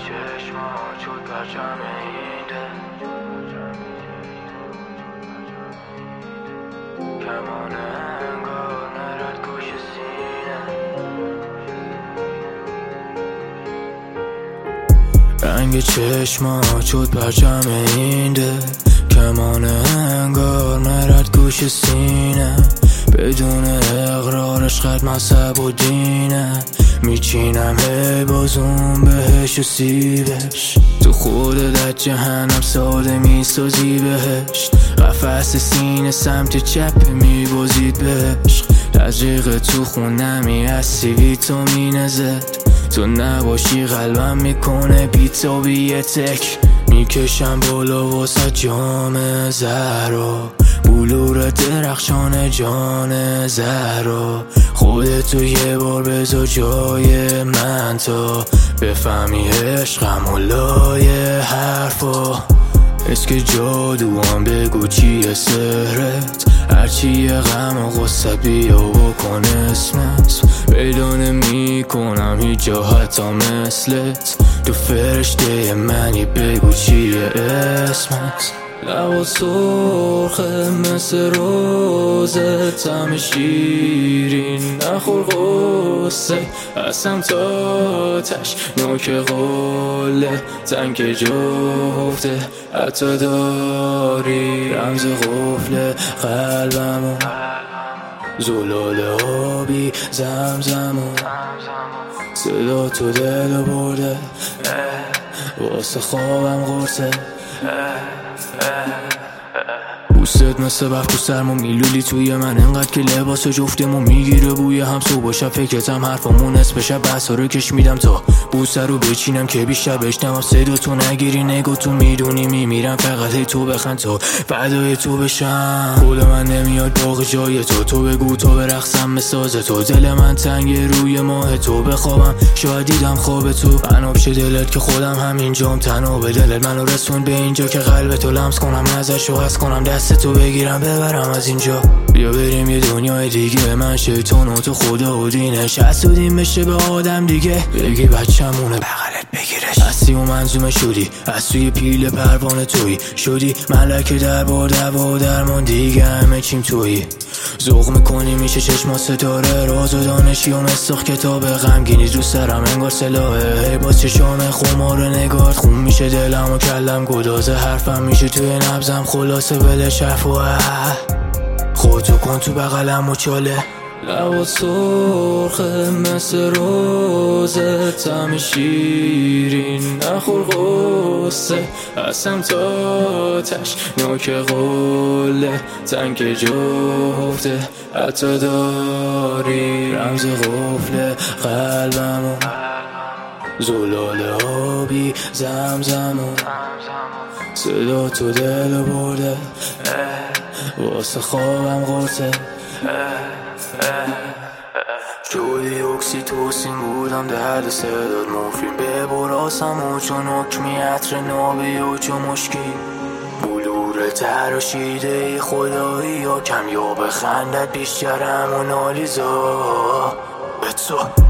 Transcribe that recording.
چشمات شد پرچم این دل، کمان انگار نرد گوش سینه. رنگ چشمات شد پرچم این دل، کمان انگار نرد گوش سینه. بدون اقرار عشقت مذهب و دینه، میچینم هی بازون بهش و سیبش. تو خودت جهنم ساده میسازی بهش، قفس سینه سمت چپ میبازید بهش. تزریق تو خونمی هستی تو مینزد، تو نباشی قلبم میکنه بیتا بیه تک. میکشم بالا واسه جام زهرا، بلور درخشان جان زهرا. خودتو یه بار بذار جای من تا بفهمی عشقم و لای حرفا. اسک جادو هم بگو چیه سهرت، هرچی یه غم و غصه بیا بکن اسمت. پیدا نمی کنم هیچ جا حتی مثلت، تو فرشته منی بگو چیه اسمت. لبا سرخه مثل روزه، طعم شیرین نخور غصه. هستم تا تش نوک قله، تنگ جفته حتی داری رمز قفل قلبمو. زلال آبی زمزمو، صدا تو دلو برده واسه خوابم قرصه. بوست مثل برف تو سرمو میلولی توی من، انقدر که لباس جفتمو میگیره بوی هم. صبح و شب فکرتم حرفمون نصف شب بحثا رو کش میدم تا بوسه رو بچینم که بیشتر بشنوم صدا تو. نگیری نگو تو میدونی میمیرم فقط هی تو بخند تا فدای تو بشم. خود من نمیاد باقی جای تو، تو بگو تو برقصم مساز تو. دل من تنگ روی ماه تو، بخوابم شاید دیدم خواب تو. بنا بشه دلت که خودم همینجام، تنها به دلت منو رسون به اینجا که قلب تو لمس کنم، نظرشو حس کنم، دست تو بگیرم ببرم از اینجا. بیا بریم یه دنیای دیگه، من شیطان و تو خدا و دینش. حسودیم بشه به آدم دیگه، بگی بچه‌مونه بغلت بگیرش. هستی و منظومه شدی، از توی پیل پروانه توی شدی. ملک دربار دوا درمان دیگه همه چیم توی. ذوق میکنی میشه چشما ستاره، راز و دانشی و مستاخ کتاب غمگینی رو سرم انگار سلاحه. باز چشام خمار نگارد خون میشه دلم و کلم گدازه. حرفم میشه توی نبزم خلاصه ولش حرف و خودتو کن تو بغلم و چاله. لبا سرخه مثل روزه، طعم شیرین نخور غصه. هستم تا تش نوک قله، تنگ جفته حتی داری رمز قفل قلبمو. زلال آبی زمزمو، صدا تو دلو برده واسه خوابم قرصه. شدی اکسیتوسین بودم درد صداد مفید، به براسم و چون حکمی عطر نابی و چون مشکی. بلور تراشیده ای خدایی یا کم یا بخندت بیشترم و نالیزا به تو.